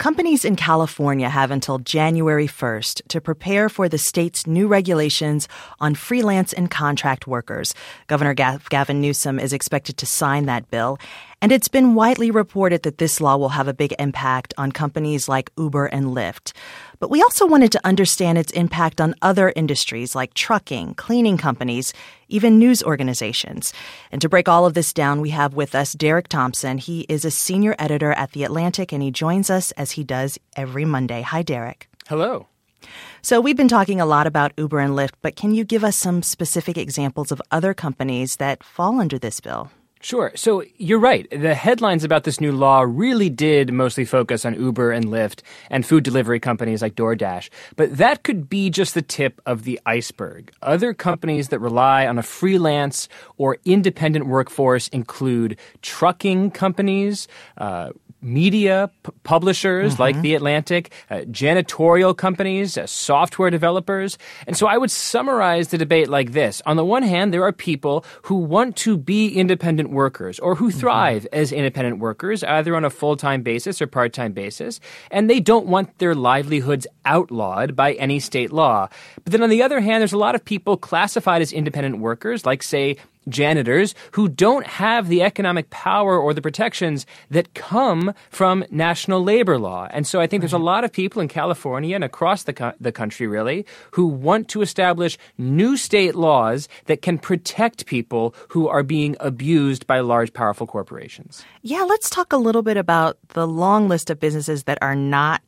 companies in California have until January 1st to prepare for the state's new regulations on freelance and contract workers. Governor Gavin Newsom is expected to sign that bill. And it's been widely reported that this law will have a big impact on companies like Uber and Lyft. But we also wanted to understand its impact on other industries like trucking, cleaning companies, even news organizations. And to break all of this down, we have with us Derek Thompson. He is a senior editor at The Atlantic, and he joins us as he does every Monday. Hi, Derek. Hello. So we've been talking a lot about Uber and Lyft, but can you give us some specific examples of other companies that fall under this bill? Sure. So you're right. The headlines about this new law really did mostly focus on Uber and Lyft and food delivery companies like DoorDash. But that could be just the tip of the iceberg. Other companies that rely on a freelance or independent workforce include trucking companies, media publishers like The Atlantic, janitorial companies, software developers. And so I would summarize the debate like this. On the one hand, there are people who want to be independent workers or who thrive as independent workers, either on a full-time basis or part-time basis, and they don't want their livelihoods outlawed by any state law. But then on the other hand, there's a lot of people classified as independent workers, like, say, janitors, who don't have the economic power or the protections that come from national labor law. And so I think there's a lot of people in California and across the country, really, who want to establish new state laws that can protect people who are being abused by large, powerful corporations. Yeah, let's talk a little bit about the long list of businesses that are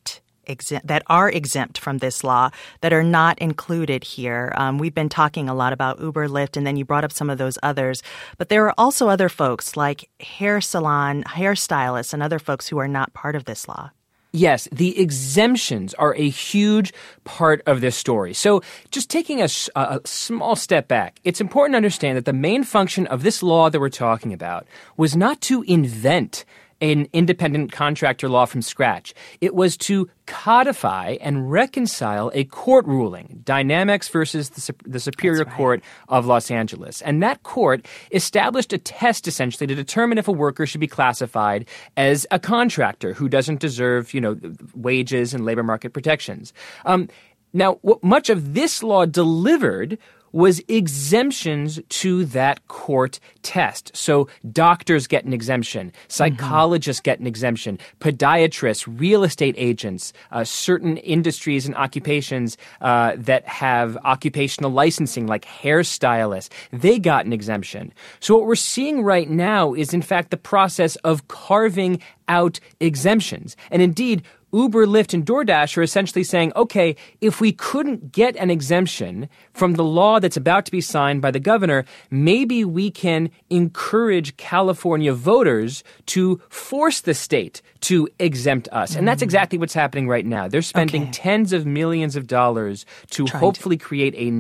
exempt from this law, that are not included here. We've been talking a lot about Uber, Lyft, and then you brought up some of those others. But there are also other folks like hair salon, hairstylists, and other folks who are not part of this law. Yes, the exemptions are a huge part of this story. So just taking a small step back, it's important to understand that the main function of this law that we're talking about was not to invent an independent contractor law from scratch. It was to codify and reconcile a court ruling, Dynamex versus the Superior Court of Los Angeles. And that court established a test, essentially, to determine if a worker should be classified as a contractor who doesn't deserve, wages and labor market protections. Now, what much of this law delivered was exemptions to that court test. So doctors get an exemption, psychologists get an exemption, podiatrists, real estate agents, certain industries and occupations that have occupational licensing like hairstylists, they got an exemption. So what we're seeing right now is, in fact, the process of carving out exemptions. And indeed, Uber, Lyft, and DoorDash are essentially saying, okay, if we couldn't get an exemption from the law that's about to be signed by the governor, maybe we can encourage California voters to force the state to exempt us. And that's exactly what's happening right now. They're spending tens of millions of dollars to hopefully create a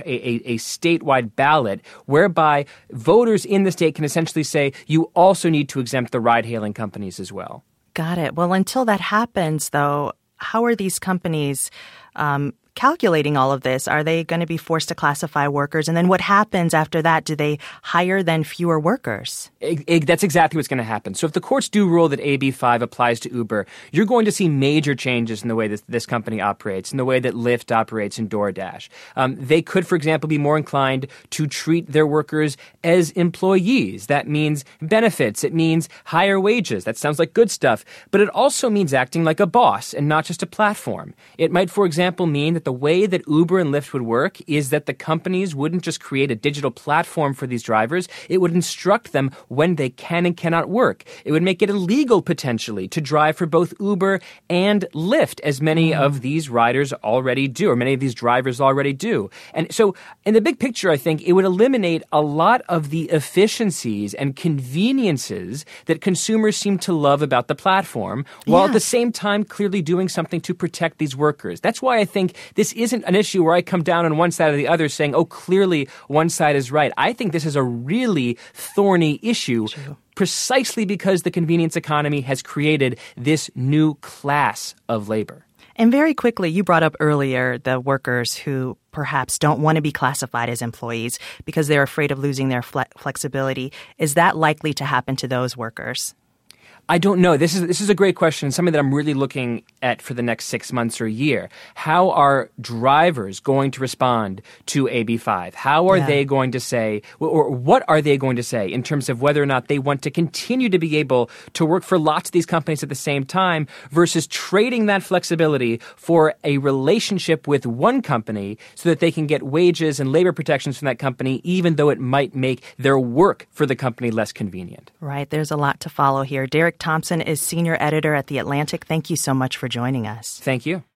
statewide ballot whereby voters in the state can essentially say, you also need to exempt the ride-hailing companies as well. Got it. Well, until that happens, though, how are these companies calculating all of this? Are they going to be forced to classify workers? And then what happens after that? Do they hire then fewer workers? That's exactly what's going to happen. So if the courts do rule that AB 5 applies to Uber, you're going to see major changes in the way that this company operates, in the way that Lyft operates and DoorDash. They could, for example, be more inclined to treat their workers as employees. That means benefits. It means higher wages. That sounds like good stuff. But it also means acting like a boss and not just a platform. It might, for example, mean that the way that Uber and Lyft would work is that the companies wouldn't just create a digital platform for these drivers. It would instruct them when they can and cannot work. It would make it illegal, potentially, to drive for both Uber and Lyft, as many of these riders already do, or many of these drivers already do. And so, in the big picture, I think it would eliminate a lot of the efficiencies and conveniences that consumers seem to love about the platform, while at the same time clearly doing something to protect these workers. That's why I think this isn't an issue where I come down on one side or the other saying, oh, clearly one side is right. I think this is a really thorny issue precisely because the convenience economy has created this new class of labor. And very quickly, you brought up earlier the workers who perhaps don't want to be classified as employees because they're afraid of losing their flexibility. Is that likely to happen to those workers? I don't know. This is a great question, something that I'm really looking at for the next 6 months or a year? How are drivers going to respond to AB5? How are they going to say, or what are they going to say in terms of whether or not they want to continue to be able to work for lots of these companies at the same time versus trading that flexibility for a relationship with one company so that they can get wages and labor protections from that company, even though it might make their work for the company less convenient. Right. There's a lot to follow here. Derek Thompson is senior editor at The Atlantic. Thank you so much for joining us. Thank you.